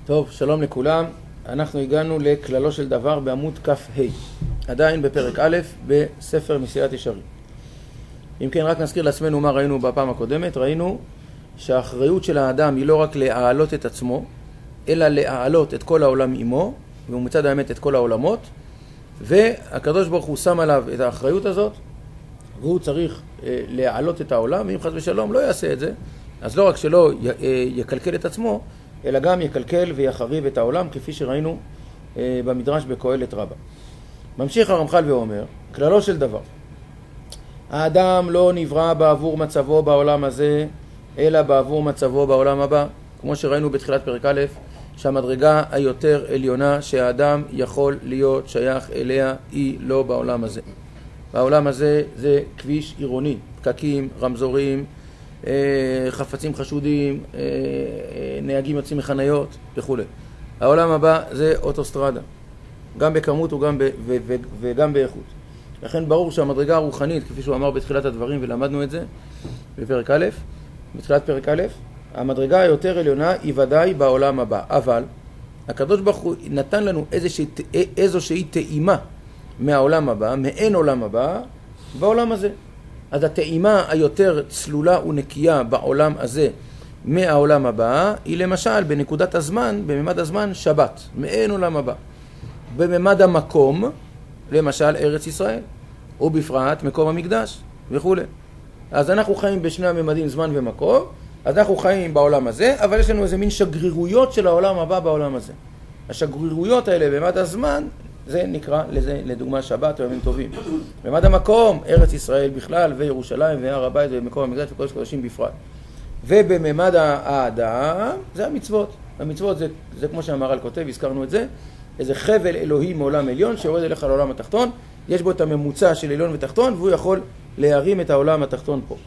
טוב, שלום לכולם. אנחנו הגענו לכללו של דבר בעמוד כ"ה, עדיין בפרק א' בספר מסילת ישרים. אם כן, רק נזכיר לעצמנו מה ראינו בפעם הקודמת. ראינו שהאחריות של האדם היא לא רק להעלות את עצמו, אלא להעלות את כל העולם עמו, ומצד האמת את כל העולמות, והקדוש ברוך הוא שם עליו את האחריות הזאת, והוא צריך להעלות את העולם, ואם חס ושלום לא יעשה את זה, אז לא רק שלא יקלקל את עצמו, אלא גם יקלקל ויחריב את העולם, כפי שראינו במדרש בקהלת רבה. ממשיך הרמח"ל ואומר, כללו של דבר, האדם לא נברא בעבור מצבו בעולם הזה, אלא בעבור מצבו בעולם הבא, כמו שראינו בתחילת פרק א', שהמדרגה היותר עליונה שהאדם יכול להיות שייך אליה היא לא בעולם הזה. בעולם הזה זה כביש עירוני, פקקים, רמזורים, חפצים חשודים, נהגים יוצאים מחניות וכו'. העולם הבא זה אוטוסטרדה, גם בכמות וגם באיכות. לכן ברור שהמדרגה הרוחנית, כפי שהוא אמר בתחילת הדברים ולמדנו את זה בפרק א', בתחילת פרק א', המדרגה היותר עליונה היא ודאי בעולם הבא. אבל הקדוש ברוך הוא נתן לנו איזושהי טעימה מהעולם הבא, מעין עולם הבא, בעולם הזה. אז הטעימה היותר צלולה ונקייה בעולם הזה מהעולם הבא, היא למשל בנקודת הזמן, בממד הזמן שבת, מעין עולם הבא. בממד המקום, למשל ארץ ישראל, ובפרט מקום המקדש וכו'. אז אנחנו חיים בשני הממדים זמן ומקום, אז אנחנו חיים בעולם הזה, אבל יש לנו איזה מין שגרירויות של העולם הבא בעולם הזה. השגרירויות האלה בממד הזמן, זה נקרא לזה, לדוגמה, שבת או ימים טובים. בממד המקום, ארץ ישראל בכלל, וירושלים והר הבית ומקום המקדש וקודש קודשים בפרט. ובממד האדם, זה המצוות. המצוות זה כמו שהמהר"ל כותב, הזכרנו את זה, איזה חבל אלוהי מעולם עליון שיורד אליך לעולם התחתון, יש בו את הממוצע של עליון ותחתון, והוא יכול להרים את העולם התחתון פה.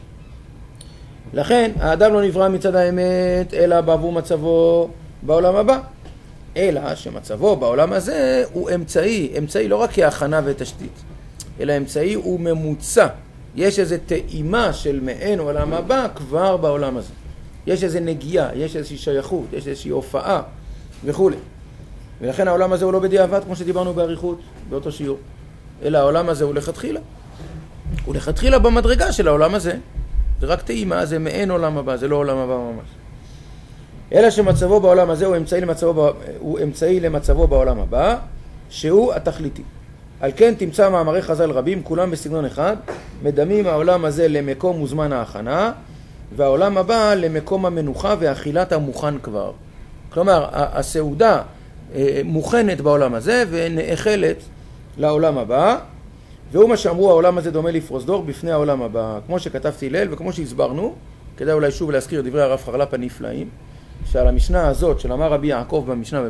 לכן, האדם לא נברא מצד האמת, אלא בעבור מצבו בעולם הבא. אלא שמצבו בעולם הזה הוא אמצעי לא רק כהכנה ותשתית, אלא אמצעי הוא ממוצע. יש איזו טעימה של מעין עולם הבא כבר בעולם הזה. יש איזו נגיעה, יש איזושהי שייכות, יש איזושהי הופעה וכו'. ולכן העולם הזה הוא לא בדיעבד, כמו שדיברנו באריכות באותו שיעור, אלא העולם הזה הוא לכתחילה. הוא לכתחילה במדרגה של העולם הזה. זה רק טעימה, זה מעין עולם הבא, זה לא עולם הבא ממש. אלא שמצבו בעולם הזה הוא אמצעי למצבו בעולם הבא, שהוא התכליתי. על כן תמצא מאמרי חז"ל רבים, כולם בסגנון אחד, מדמים העולם הזה למקום וזמן ההכנה, והעולם הבא למקום המנוחה והאכילת המוכן כבר. כלומר, הסעודה מוכנת בעולם הזה ונאכלת לעולם הבא, והוא מה שאמרו, העולם הזה דומה לפרוזדור בפני העולם הבא. כמו שכתבתי ליל וכמו שהסברנו, כדאי אולי שוב להזכיר דברי הרב חרל"פ הנפלאים, שעל המשנה הזאת של אמר רבי יעקב במשנה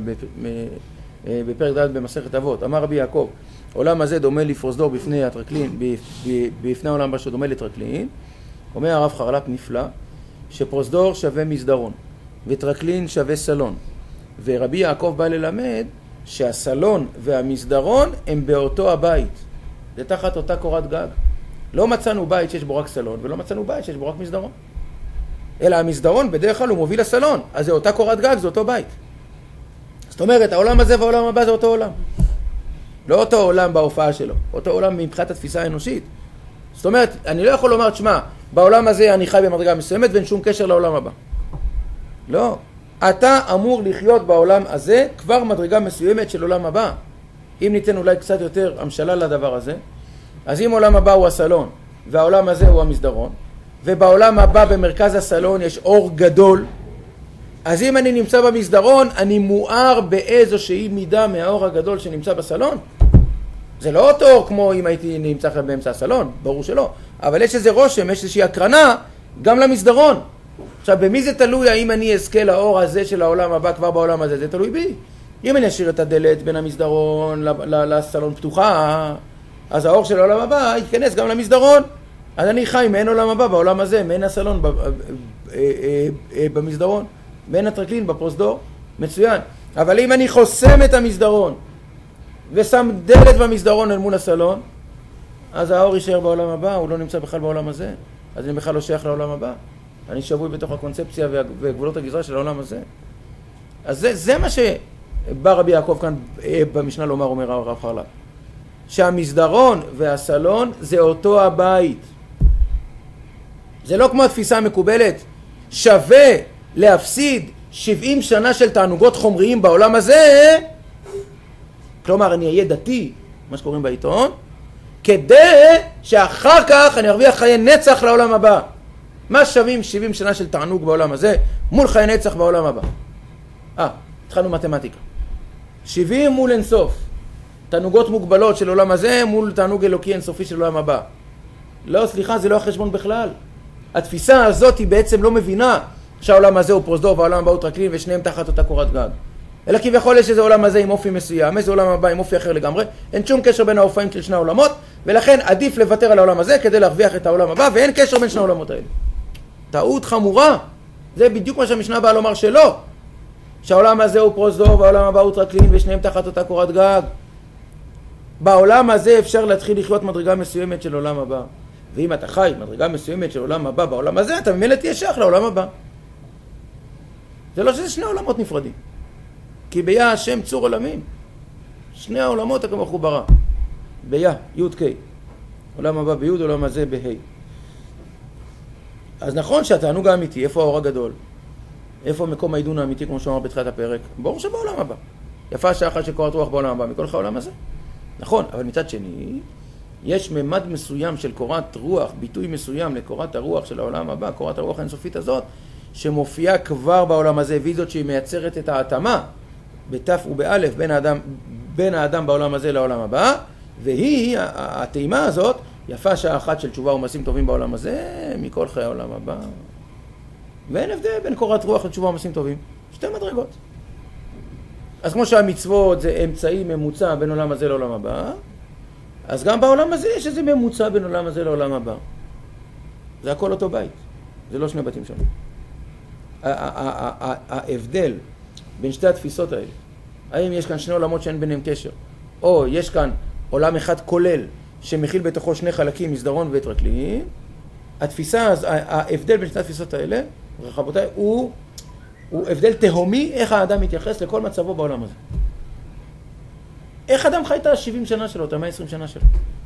בפרק ד' במסכת אבות, אמר רבי יעקב, עולם הזה דומה לפרוזדור בפני הטרקלין, בפני העולם הבא שדומה לטרקלין. אומר הרב חרל"פ נפלא, שפרוזדור שווה מסדרון, וטרקלין שווה סלון. ורבי יעקב בא ללמד שהסלון והמסדרון הם באותו הבית. זה תחת אותה קורת גג. לא מצאנו בית שיש בו רק סלון, ולא מצאנו בית שיש בו רק מסדרון. אלא המסדרון בדרך כלל הוא מוביל לסלון, אז זה אותה קורת גג, זה אותו בית. זאת אומרת, העולם הזה והעולם הבא זה אותו עולם. לא אותו עולם בהופעה שלו, אותו עולם מבחינת התפיסה האנושית. זאת אומרת, אני לא יכול לומר, תשמע, בעולם הזה אני חי במדרגה מסוימת ואין שום קשר לעולם הבא. לא. אתה אמור לחיות בעולם הזה כבר מדרגה מסוימת של עולם הבא. אם ניתן אולי קצת יותר המשלה לדבר הזה, אז אם עולם הבא הוא הסלון והעולם הזה הוא המסדרון, ובעולם הבא במרכז הסלון יש אור גדול, אז אם אני נמצא במסדרון, אני מואר באיזושהי מידה מהאור הגדול שנמצא בסלון. זה לא אותו אור כמו אם הייתי נמצא באמצע הסלון, ברור שלא. אבל יש איזה רושם, יש איזושהי הקרנה גם למסדרון. עכשיו, במי זה תלוי האם אני אזכה לאור הזה של העולם הבא כבר בעולם הזה? זה תלוי בי. אם אני אשאיר את הדלת בין המסדרון לסלון פתוחה, אז האור של העולם הבא ייכנס גם למסדרון. אז אני חי מעין עולם הבא בעולם הזה, מעין הסלון במסדרון, מעין הטרקלין בפרוזדור, מצוין. אבל אם אני חוסם את המסדרון ושם דלת במסדרון אל מול הסלון, אז האור יישאר בעולם הבא, הוא לא נמצא בכלל בעולם הזה. אז אני בכלל לא שייך לעולם הבא. אני שבוי בתוך הקונספציה וגבולות הגזרה של העולם הזה. אז זה מה שבא רבי יעקב כאן במשנה לומר, אומר הרב חרל"פ. שהמסדרון והסלון זה אותו הבית. זה לא כמו התפיסה המקובלת, שווה להפסיד 70 שנה של תענוגות חומריים בעולם הזה, כלומר אני אהיה דתי, מה שקוראים בעיתון, כדי שאחר כך אני ארוויח חיי נצח לעולם הבא. מה שווים 70 שנה של תענוג בעולם הזה מול חיי נצח בעולם הבא? התחלנו מתמטיקה. 70 מול אינסוף. תענוגות מוגבלות של עולם הזה מול תענוג אלוקי אינסופי של עולם הבא. לא, סליחה, זה לא החשבון בכלל. התפיסה הזאת היא בעצם לא מבינה שהעולם הזה הוא פרוזדור והעולם הבא הוא טרקלין ושניהם תחת אותה קורת גג. אלא כביכול יש איזה עולם הזה עם אופי מסוים, איזה עולם הבא עם אופי אחר לגמרי. אין שום קשר בין האופיים של שני העולמות, ולכן עדיף לוותר על העולם הזה כדי להרוויח את העולם הבא, ואין קשר בין שני העולמות האלה. טעות חמורה. זה בדיוק מה שהמשנה באה לומר שלא. שהעולם הזה הוא פרוזדור והעולם הבא הוא טרקלין ושניהם תחת אותה קורת גג. בעולם הזה אפשר להתחיל לחיות מדרגה מסוימת של עולם הבא. ואם אתה חי מדרגה מסוימת של עולם הבא בעולם הזה, אתה ממילא תהיה שייך לעולם הבא. זה לא שזה שני עולמות נפרדים. כי ביה השם צור עולמים. שני העולמות כמו חוברה. ביה, י' ק'. עולם הבא בי', עולם הזה בה'. אז נכון שהתענוג האמיתי, איפה האור הגדול? איפה מקום העידון האמיתי, כמו שאמר בתחילת הפרק? ברור שבעולם הבא. יפה שעה אחת של קורת רוח בעולם הבא, מכל העולם הזה. נכון, אבל מצד שני, יש ממד מסוים של קורת רוח, ביטוי מסוים לקורת הרוח של העולם הבא, קורת הרוח האינסופית הזאת, שמופיעה כבר בעולם הזה, והיא זאת שהיא מייצרת את ההתאמה, בתף ובאלף, בין האדם בעולם הזה לעולם הבא, והיא, הטעימה הזאת, יפה שעה אחת של תשובה ומעשים טובים בעולם הזה, מכל חיי העולם הבא. ואין הבדל בין קורת רוח לתשובה ומעשים טובים. שתי מדרגות. אז כמו שהמצוות זה אמצעי ממוצע בין עולם הזה לעולם הבא, אז גם בעולם הזה יש איזה ממוצע בין עולם הזה לעולם הבא. זה הכל אותו בית. זה לא שני בתים שונים. ההבדל בין שתי התפיסות האלה, האם יש כאן שני עולמות שאין ביניהם קשר, או יש כאן עולם אחד כולל שמכיל בתוכו שני חלקים, מסדרון וטרקלין, התפיסה, ההבדל בין שתי התפיסות האלה, רחבותיי, הוא הבדל תהומי איך האדם מתייחס לכל מצבו בעולם הזה. איך אדם חי את ה-70 שנה שלו, את ה-120 שנה שלו?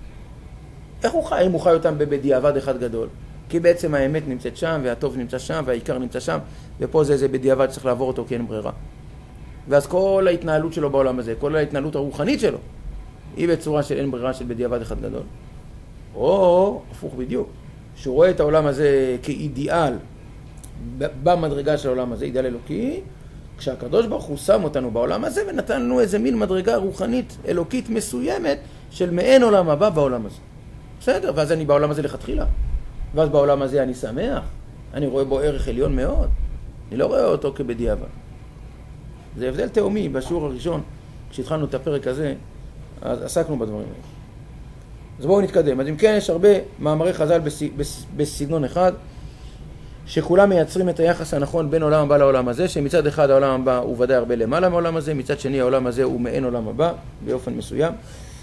איך הוא חי? אם הוא חי אותם בדיעבד אחד גדול? כי בעצם האמת נמצאת שם, והטוב נמצא שם, והעיקר נמצא שם, ופה זה בדיעבד שצריך לעבור אותו כי אין ברירה. ואז כל ההתנהלות שלו בעולם הזה, כל ההתנהלות הרוחנית שלו, היא בצורה של אין ברירה של בדיעבד אחד גדול. או, הפוך בדיוק, שהוא רואה את העולם הזה כאידיאל, במדרגה של העולם הזה, אידיאל אלוקי, כשהקדוש ברוך הוא שם אותנו בעולם הזה ונתן לנו איזה מין מדרגה רוחנית אלוקית מסוימת של מעין עולם הבא בעולם הזה. בסדר, ואז אני בעולם הזה לכתחילה. ואז בעולם הזה אני שמח, אני רואה בו ערך עליון מאוד. אני לא רואה אותו כבדיעבד. זה הבדל תאומי בשיעור הראשון, כשהתחלנו את הפרק הזה, אז עסקנו בדברים האלה. אז בואו נתקדם. אז אם כן, יש הרבה מאמרי חז"ל בסגנון אחד, שכולם מייצרים את היחס הנכון בין עולם הבא לעולם הזה, שמצד אחד העולם הבא הוא ודאי הרבה למעלה מעולם הזה, מצד שני העולם הזה הוא מעין עולם הבא, באופן מסוים.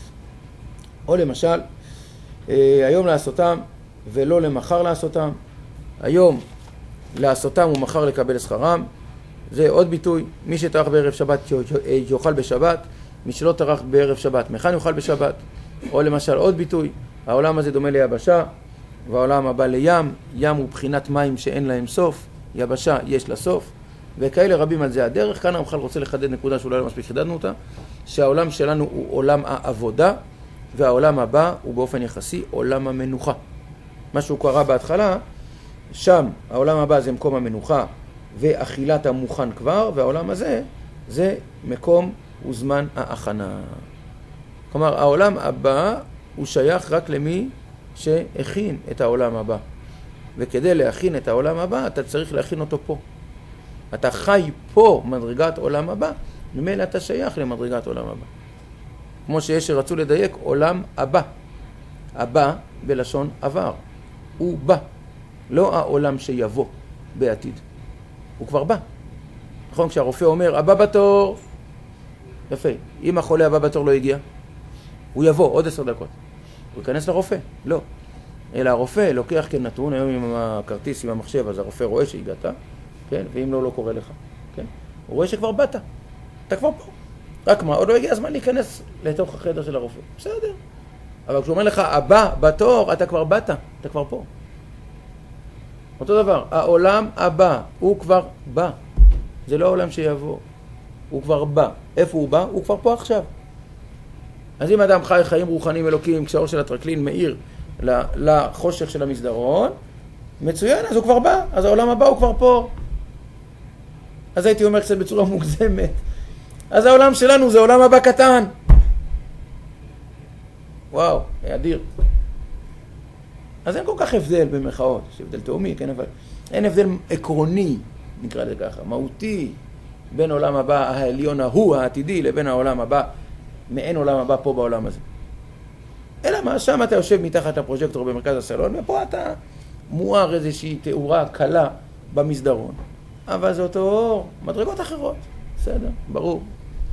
או למשל, היום לעשותם ולא למחר לעשותם, היום לעשותם ומחר לקבל שכרם, זה עוד ביטוי, מי שטרח בערב שבת יאכל בשבת, מי שלא טרח בערב שבת מכאן יאכל בשבת. או למשל עוד ביטוי, העולם הזה דומה ליבשה, והעולם הבא לים, ים הוא בחינת מים שאין להם סוף, יבשה יש לה סוף, וכאלה רבים על זה הדרך. כאן הרמח"ל רוצה לחדד נקודה שאולי לא מספיק חידדנו אותה, שהעולם שלנו הוא עולם העבודה, והעולם הבא הוא באופן יחסי עולם המנוחה. מה שהוא קרא בהתחלה, שם העולם הבא זה מקום המנוחה ואכילת המוכן כבר, והעולם הזה זה מקום וזמן ההכנה. כלומר, העולם הבא הוא שייך רק למי שהכין את העולם הבא. וכדי להכין את העולם הבא, אתה צריך להכין אותו פה. אתה חי פה מדרגת עולם הבא, ממילא אתה שייך למדרגת עולם הבא. כמו שיש שרצו לדייק, עולם הבא. הבא בלשון עבר. הוא בא. לא העולם שיבוא בעתיד. הוא כבר בא. נכון, כשהרופא אומר, הבא בתור, יפה. אם החולה הבא בתור לא הגיע, הוא יבוא עוד 10 דקות. הוא ייכנס לרופא? לא. אלא הרופא לוקח כנתון, היום עם הכרטיס, עם המחשב, אז הרופא רואה שהגעת, כן? ואם לא, לא קורה לך, כן? הוא רואה שכבר באת, אתה כבר פה. רק מה, עוד לא הגיע הזמן להיכנס לתוך החדר של הרופא. בסדר. אבל כשהוא אומר לך, הבא, בתור, אתה כבר באת, אתה כבר פה. אותו דבר, העולם הבא, הוא כבר בא. זה לא העולם שיבוא, הוא כבר בא. איפה הוא בא? הוא כבר פה עכשיו. אז אם אדם חי חיים רוחניים אלוקים, כשהאור של הטרקלין מאיר לחושך של המסדרון, מצוין, אז הוא כבר בא, אז העולם הבא הוא כבר פה. אז הייתי אומר קצת בצורה מוגזמת, אז העולם שלנו זה עולם הבא קטן. וואו, אדיר. אז אין כל כך הבדל במחאות, יש הבדל תאומי, כן, אבל אין הבדל עקרוני, נקרא לזה ככה, מהותי, בין עולם הבא העליון ההוא, העתידי, לבין העולם הבא, מעין עולם הבא פה בעולם הזה. אלא מה, שם אתה יושב מתחת לפרוז'קטור במרכז הסלון, ופה אתה מואר איזושהי תאורה קלה במסדרון. אבל זה אותו אור, מדרגות אחרות. בסדר, ברור.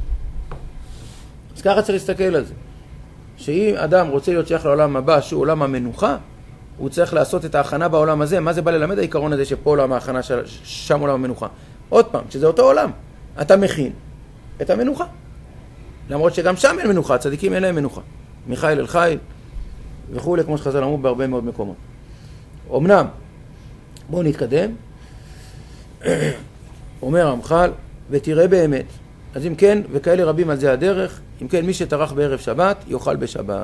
אז ככה צריך להסתכל על זה. שאם אדם רוצה להיות שייך לעולם הבא, שהוא עולם המנוחה, הוא צריך לעשות את ההכנה בעולם הזה. מה זה בא ללמד העיקרון הזה שפה עולם ההכנה, שם עולם המנוחה? עוד פעם, שזה אותו עולם. אתה מכין את המנוחה. למרות שגם שם אין מנוחה, צדיקים אין להם מנוחה. מיכאל אל חיל וכו', כמו שחז"ל אמרו בהרבה מאוד מקומות. אמנם, בואו נתקדם. אומר רמח"ל, ותראה באמת. אז אם כן, וכאלה רבים על זה הדרך, אם כן, מי שטרח בערב שבת, יאכל בשבת.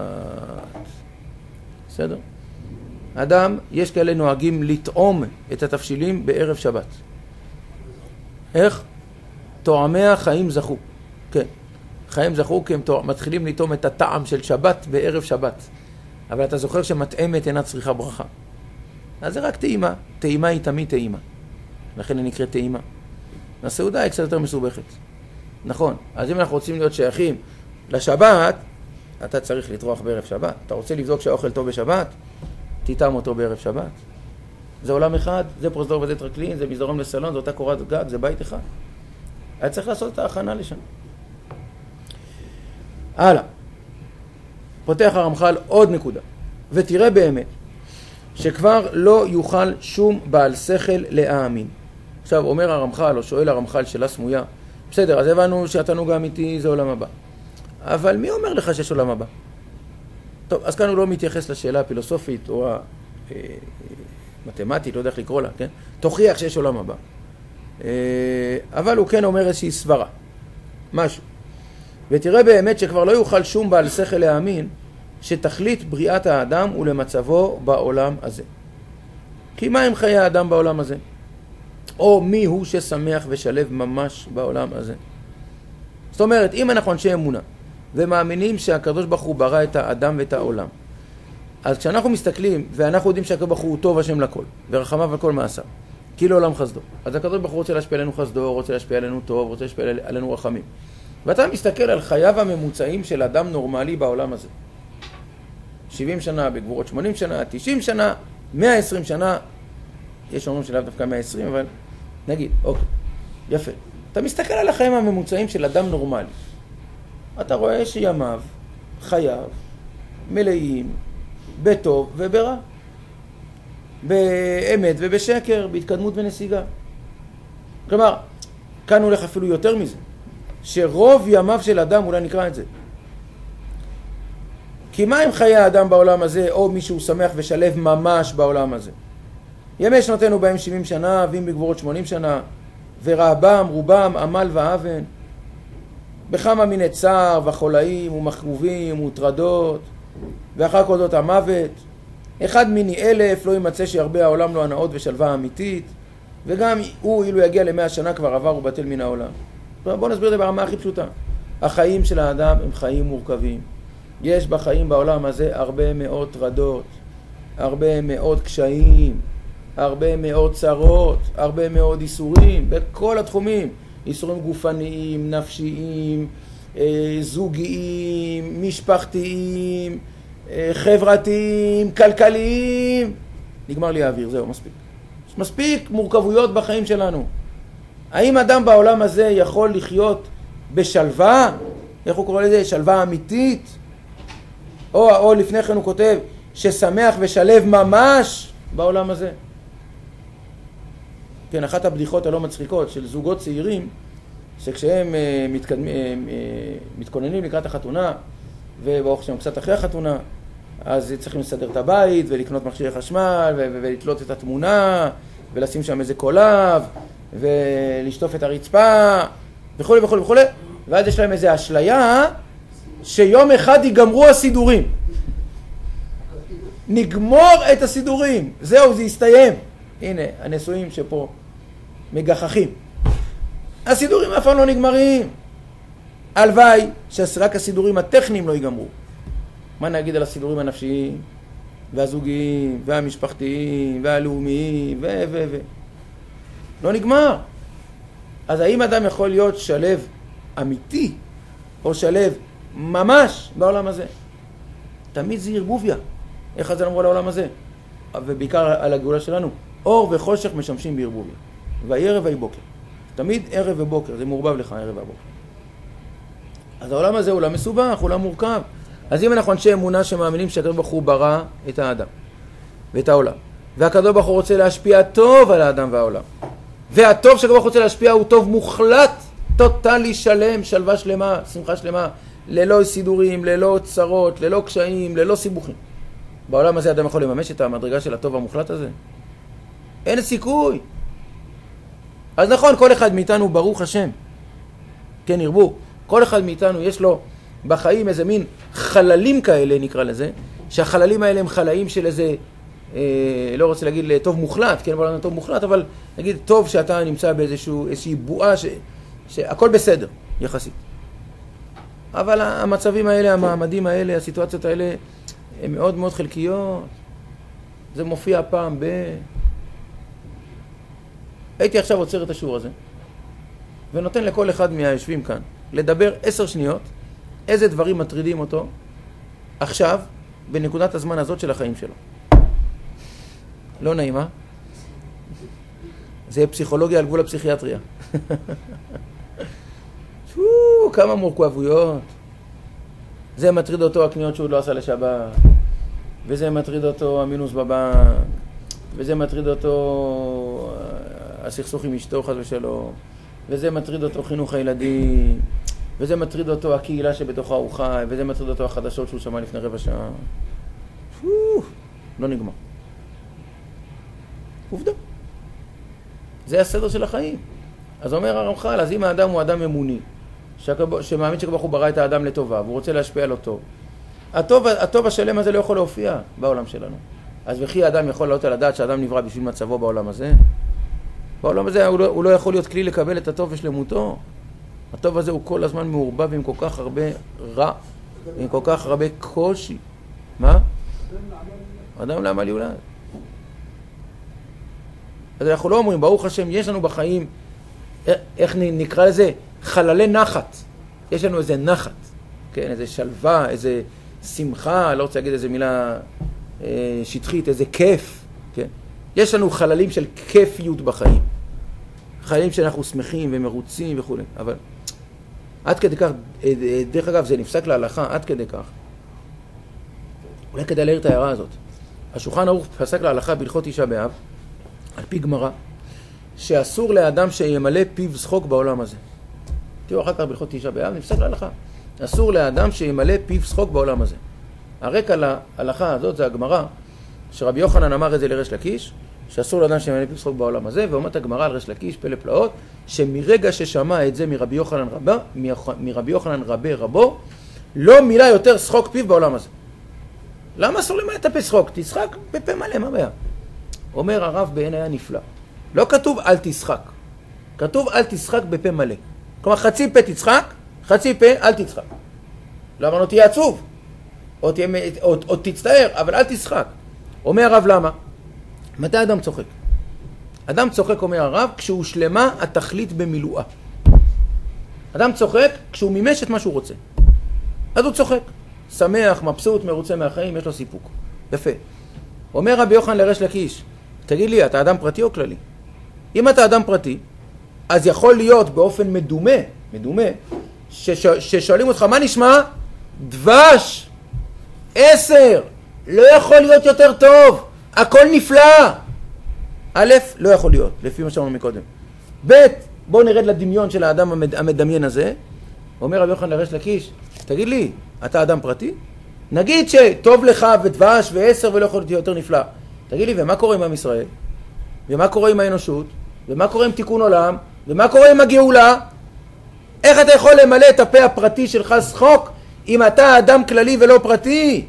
בסדר? אדם, יש כאלה נוהגים לטעום את התבשילים בערב שבת. איך? טועמי החיים זכו. כן. חיים זכו כי הם מתחילים לטעום את הטעם של שבת בערב שבת. אבל אתה זוכר שמטעמת אינה צריכה ברכה. אז זה רק טעימה. טעימה היא תמיד טעימה. לכן היא נקראת טעימה. הסעודה היא קצת יותר מסובכת. נכון. אז אם אנחנו רוצים להיות שייכים לשבת, אתה צריך לטרוח בערב שבת. אתה רוצה לבדוק שהאוכל טוב בשבת, תטעם אותו בערב שבת. זה עולם אחד, זה פרוזדור וזה טרקלין, זה מסדרון לסלון, זה אותה קורת גג, זה בית אחד. היה צריך לעשות את ההכנה לשם. הלאה. פותח הרמח"ל עוד נקודה. ותראה באמת שכבר לא יוכל שום בעל שכל להאמין. עכשיו אומר הרמח"ל או שואל הרמח"ל שאלה סמויה. בסדר, אז הבנו שהתענוג האמיתי זה עולם הבא. אבל מי אומר לך שיש עולם הבא? טוב, אז כאן הוא לא מתייחס לשאלה הפילוסופית או המתמטית, לא יודע איך לקרוא לה, כן? תוכיח שיש עולם הבא. אבל הוא כן אומר איזושהי סברה. משהו. ותראה באמת שכבר לא יוכל שום בעל שכל להאמין שתכלית בריאת האדם הוא למצבו בעולם הזה. כי מה הם חיי האדם בעולם הזה? או מי הוא ששמח ושלב ממש בעולם הזה? זאת אומרת, אם אנחנו אנשי אמונה ומאמינים שהקדוש ברוך הוא ברא את האדם ואת העולם, אז כשאנחנו מסתכלים ואנחנו יודעים שהקדוש ברוך הוא טוב השם לכל ורחמיו על כל מעשיו, כאילו עולם חסדו, אז הקדוש ברוך הוא רוצה להשפיע עלינו חסדו, רוצה להשפיע עלינו טוב, רוצה להשפיע עלינו רחמים. ואתה מסתכל על חייו הממוצעים של אדם נורמלי בעולם הזה. 70 שנה, בגבורות 80 שנה, 90 שנה, 120 שנה, יש אומרים שלאו דווקא 120, אבל נגיד, אוקיי, יפה. אתה מסתכל על החיים הממוצעים של אדם נורמלי. אתה רואה שימיו, חייו, מלאים, בטוב וברע. באמת ובשקר, בהתקדמות ונסיגה. כלומר, כאן הולך אפילו יותר מזה. שרוב ימיו של אדם, אולי נקרא את זה. כי מה עם חיי האדם בעולם הזה, או מישהו שמח ושלב ממש בעולם הזה? ימי שנותינו בהם 70 שנה, ואם בגבורות 80 שנה, רובם, עמל ואבן, בכמה מיני צער וחולאים ומכאובים וטרדות, ואחר כל זאת המוות. אחד מיני 1000 לא יימצא שירבה העולם לו הנאות ושלווה אמיתית, וגם הוא, אילו יגיע ל100 שנה, כבר עבר ובטל מן העולם. בואו נסביר את זה ברמה הכי פשוטה. החיים של האדם הם חיים מורכבים. יש בחיים בעולם הזה הרבה מאוד טרדות, הרבה מאוד קשיים, הרבה מאוד צרות, הרבה מאוד איסורים, בכל התחומים. איסורים גופניים, נפשיים, זוגיים, משפחתיים, חברתיים, כלכליים. נגמר לי האוויר, זהו, מספיק. יש מספיק מורכבויות בחיים שלנו. האם אדם בעולם הזה יכול לחיות בשלווה? איך הוא קורא לזה? שלווה אמיתית? או לפני כן הוא כותב ששמח ושלב ממש בעולם הזה. כן, אחת הבדיחות הלא מצחיקות של זוגות צעירים שכשהם מתכוננים לקראת החתונה, וברוך השם קצת אחרי החתונה, אז צריכים לסדר את הבית, ולקנות מכשירי חשמל, ולתלות את התמונה, ולשים שם איזה קולב, ולשטוף את הרצפה, וכו' וכו' וכו'. ואז יש להם איזו אשליה, שיום אחד ייגמרו הסידורים. נגמור את הסידורים. זהו, זה יסתיים. הנה, הנשואים שפה מגחכים. הסידורים אף פעם לא נגמרים. הלוואי שרק הסידורים הטכניים לא ייגמרו. מה נגיד על הסידורים הנפשיים, והזוגיים, והמשפחתיים, והלאומיים, לא נגמר. אז האם אדם יכול להיות שלב אמיתי, או שלב ממש בעולם הזה? תמיד זה ערבוביה. איך זה אמרו על העולם הזה? ובעיקר על הגאולה שלנו. אור וחושך משמשים בערבוביה. והערב והבוקר. תמיד ערב ובוקר, זה מעורבב לך ערב והבוקר. אז העולם הזה הוא עולם מסובך, הוא עולם מורכב. אז אם אנחנו אנשי אמונה שמאמינים שהקדוש ברוך הוא ברא את האדם ואת העולם, והקדוש ברוך הוא רוצה להשפיע טוב על האדם והעולם, והטוב שהקדוש ברוך הוא רוצה להשפיע הוא טוב מוחלט, טוטלי, שלם, שלווה שלמה, שמחה שלמה, ללא סידורים, ללא צרות, ללא קשיים, ללא סיבוכים. בעולם הזה אדם יכול לממש את המדרגה של הטוב המוחלט הזה? אין סיכוי. אז נכון, כל אחד מאיתנו ברוך השם, כן ירבו, כל אחד מאיתנו יש לו בחיים איזה מין חללים כאלה, נקרא לזה, שהחללים האלה הם חלאים של איזה, לא רוצה להגיד טוב מוחלט, כן, בעולם טוב מוחלט, אבל נגיד טוב שאתה נמצא באיזושהי בועה שהכל בסדר, יחסית. אבל המצבים האלה, המעמדים האלה, הסיטואציות האלה, הן מאוד מאוד חלקיות. זה מופיע פעם הייתי עכשיו עוצר את השיעור הזה, ונותן לכל אחד מהיושבים כאן לדבר 10 שניות, איזה דברים מטרידים אותו עכשיו, בנקודת הזמן הזאת של החיים שלו. לא נעימה? זה פסיכולוגיה על גבול הפסיכיאטריה. כמה מורכבויות. זה מטריד אותו הקניות שהוא לא עשה לשבת, וזה מטריד אותו המינוס בבנק, וזה מטריד אותו הסכסוך עם אשתו חס ושלום, וזה מטריד אותו חינוך הילדים, וזה מטריד אותו הקהילה שבתוכה הוא חי, וזה מטריד אותו החדשות שהוא שמע לפני רבע שעה. לא נגמר. עובדה. זה הסדר של החיים. אז אומר הרמח"ל, אז אם האדם הוא אדם אמוני, שמאמין שקדוש ברוך הוא ברא את האדם לטובה, והוא רוצה להשפיע לו טוב, הטוב השלם הזה לא יכול להופיע בעולם שלנו. אז וכי האדם יכול לעלות על הדעת שהאדם נברא בשביל מצבו בעולם הזה? בעולם הזה הוא לא יכול להיות כלי לקבל את הטוב ושלמותו. הטוב הזה הוא כל הזמן מעורבב עם כל כך הרבה רע, עם כל כך הרבה קושי. מה? אדם לעמל יולד. אז אנחנו לא אומרים, ברוך השם, יש לנו בחיים, איך נקרא לזה? חללי נחת. יש לנו איזה נחת, כן? איזה שלווה, איזה שמחה, לא רוצה להגיד איזה מילה שטחית, איזה כיף, כן? יש לנו חללים של כיפיות בחיים. חללים שאנחנו שמחים ומרוצים וכו'. אבל עד כדי כך, דרך אגב, זה נפסק להלכה, עד כדי כך. אולי כדאי להעיר את ההערה הזאת. השולחן ערוך פסק להלכה בהלכות תשעה באב, על פי גמרא, שאסור לאדם שימלא פיו שחוק בעולם הזה. תראו אחר כך בהלכות תשעה באב, נפסק להלכה. אסור לאדם שימלא פיו שחוק בעולם הזה. הרקע להלכה הזאת זה הגמרא, שרבי יוחנן אמר את זה לריש לקיש, שאסור לאדם שימלא פיו שחוק בעולם הזה, ואומרת הגמרא על ריש לקיש, פלא פלאות, שמרגע ששמע את זה מרבי יוחנן רבי רבו, לא מילא יותר שחוק פיו בעולם הזה. למה אסור למלא את הפה שחוק? תשחק בפה מלא, מה בעיה? אומר הרב בעין היה נפלא. לא כתוב אל תשחק, כתוב אל תשחק בפה מלא. כלומר חצי פה תצחק, חצי פה אל תצחק. למה לא תהיה עצוב? או תצטער, אבל אל תשחק. אומר הרב למה? מתי אדם צוחק? אדם צוחק, אומר הרב, כשהוא שלמה התכלית במילואה. אדם צוחק כשהוא מימש את מה שהוא רוצה. אז הוא צוחק. שמח, מבסוט, מרוצה מהחיים, יש לו סיפוק. יפה. אומר רבי יוחנן לריש לקיש, תגיד לי, אתה אדם פרטי או כללי? אם אתה אדם פרטי, אז יכול להיות באופן מדומה, ששואלים אותך, מה נשמע? דבש, 10, לא יכול להיות יותר טוב, הכל נפלא. א', לא יכול להיות, לפי מה שאמרנו מקודם. ב', בואו נרד לדמיון של האדם המדמיין הזה. אומר רבי יוחנן לריש לקיש, תגיד לי, אתה אדם פרטי? נגיד שטוב לך ודבש ועשר ולא יכול להיות יותר נפלא. תגיד לי, ומה קורה עם עם ישראל? ומה קורה עם האנושות? ומה קורה עם תיקון עולם? ומה קורה עם הגאולה? איך אתה יכול למלא את הפה הפרטי שלך שחוק אם אתה אדם כללי ולא פרטי?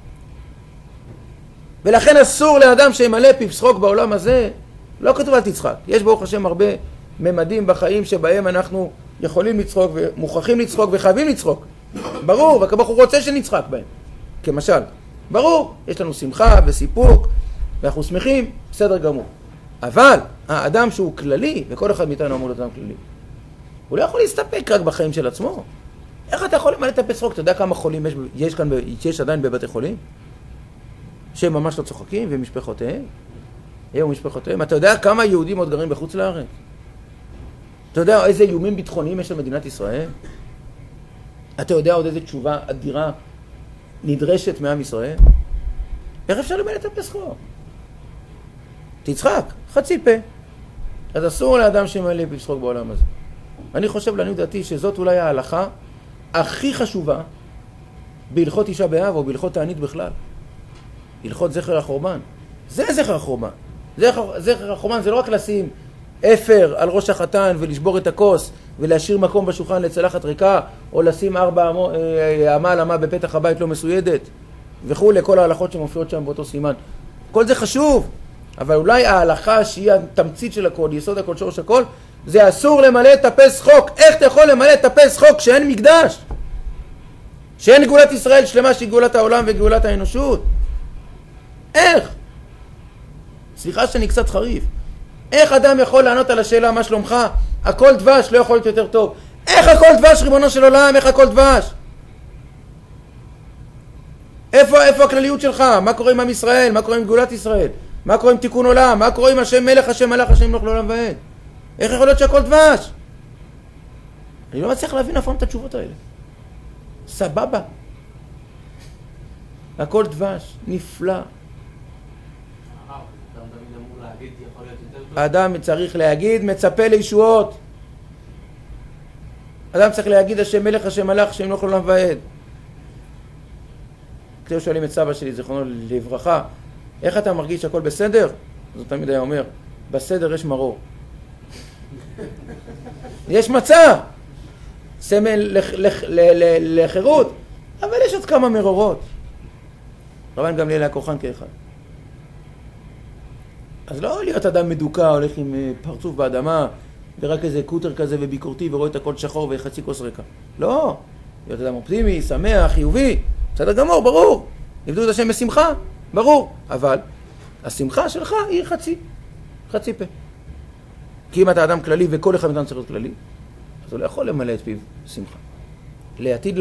ולכן אסור לאדם שימלא פיו שחוק בעולם הזה. לא כתוב אל תצחק. יש ברוך השם הרבה ממדים בחיים שבהם אנחנו יכולים לצחוק ומוכרחים לצחוק וחייבים לצחוק. ברור, והקדוש ברוך הוא רוצה שנצחק בהם. כמשל, ברור, יש לנו שמחה וסיפוק ואנחנו שמחים, בסדר גמור. אבל האדם שהוא כללי, וכל אחד מאיתנו אמור להיות אדם כללי, הוא לא יכול להסתפק רק בחיים של עצמו. איך אתה יכול למלא את הפה שחוק? אתה יודע כמה חולים יש עדיין בבתי חולים? שהם ממש לא צוחקים, ומשפחותיהם? ומשפחותיהם. אתה יודע כמה יהודים עוד גרים בחוץ לארץ? אתה יודע איזה איומים ביטחוניים יש למדינת ישראל? אתה יודע עוד איזה תשובה אדירה נדרשת מעם ישראל? איך אפשר למלא את הפה שחוק? תצחק, חצי פה. אז אסור לאדם שמלא פיו שחוק בעולם הזה. אני חושב לעניות דעתי שזאת אולי ההלכה הכי חשובה בהלכות תשעה באב או בהלכות תענית בכלל. הלכות זכר החורבן. זה זכר החורבן. זכר החורבן זה לא רק לשים אפר על ראש החתן ולשבור את הכוס ולהשאיר מקום בשולחן לצלחת ריקה, או לשים 4 אמה בפתח הבית לא מסוידת וכו', כל ההלכות שמופיעות שם באותו סימן. כל זה חשוב, אבל אולי ההלכה שהיא התמצית של הכל, יסוד הכל, שורש הכל, זה אסור למלא את הפה שחוק. איך אתה יכול למלא את הפה שחוק כשאין מקדש? שאין גאולת ישראל שלמה שהיא גאולת העולם וגאולת האנושות? איך? סליחה שאני קצת חריף. איך אדם יכול לענות על השאלה מה שלומך? הכל דבש, לא יכול להיות יותר טוב. איך הכל דבש, ריבונו של עולם? איך הכל דבש? איפה הכלליות שלך? מה קורה עם עם ישראל? מה קורה עם גאולת ישראל? מה קורה עם תיקון עולם? מה קורה עם השם מלך, השם מלך, השם מלך לעולם ועד? איך יכול להיות שהכל דבש? אני לא מצליח להבין אף פעם את התשובות האלה. סבבה. הכל דבש, נפלא. האדם צריך להגיד, מצפה לישועות. אדם צריך להגיד, השם מלך, השם מלך, השם מלך לעולם ועד. כשהיו שואלים את סבא שלי, זיכרונו לברכה, איך אתה מרגיש שהכל בסדר? אז הוא תמיד היה אומר, בסדר יש מרור. יש מצע, סמל לחירות, אבל יש עוד כמה מרורות. רבן גמליאל היה כוחן כאחד. אז לא להיות אדם מדוכא, הולך עם פרצוף באדמה, ורק איזה קוטר כזה וביקורתי, ורואה את הכל שחור וחצי כוס ריקה. לא, להיות אדם אופטימי, שמח, חיובי, בסדר גמור, ברור. עבדו את השם בשמחה, ברור. אבל השמחה שלך היא חצי פה. כי אם אתה אדם כללי וכל אחד מאיתנו צריך להיות כללי, אז הוא לא יכול למלא את פיו שמחה. לעתיד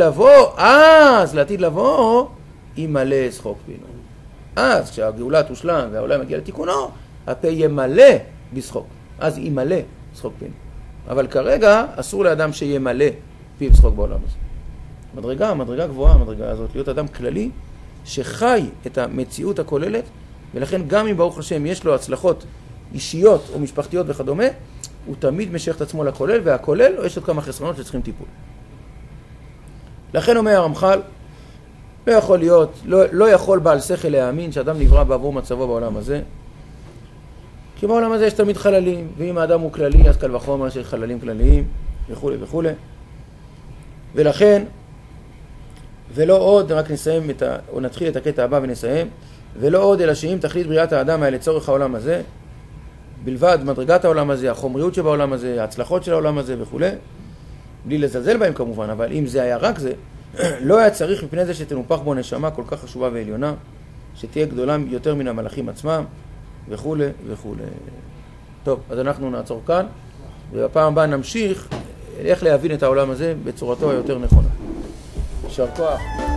לבוא, ימלא שחוק פינו. אז כשהגאולה תושלם והעולם מגיע לתיקונו, הפה ימלא בשחוק. אז ימלא שחוק פינו. אבל כרגע אסור לאדם שימלא פיו שחוק בעולם הזה. מדרגה גבוהה, המדרגה הזאת, להיות אדם כללי שחי את המציאות הכוללת, ולכן גם אם ברוך השם יש לו הצלחות אישיות או משפחתיות וכדומה, הוא תמיד משך את עצמו לכולל, והכולל יש עוד כמה חסרונות שצריכים טיפול. לכן אומר הרמח"ל, לא יכול בעל שכל להאמין שאדם נברא בעבור מצבו בעולם הזה, כי בעולם הזה יש תמיד חללים, ואם האדם הוא כללי, אז קל וחומר שיש חללים כלליים, וכו' וכו'. ולכן, ולא עוד, רק נסיים או נתחיל את הקטע הבא ונסיים, ולא עוד אלא שאם תכלית בריאת האדם היה לצורך העולם הזה, בלבד מדרגת העולם הזה, החומריות שבעולם הזה, ההצלחות של העולם הזה וכו', בלי לזלזל בהם כמובן, אבל אם זה היה רק זה, לא היה צריך מפני זה שתנופח בו נשמה כל כך חשובה ועליונה, שתהיה גדולה יותר מן המלאכים עצמם, וכו' וכו'. טוב, אז אנחנו נעצור כאן, ובפעם הבאה נמשיך איך להבין את העולם הזה בצורתו היותר נכונה. יישר כוח.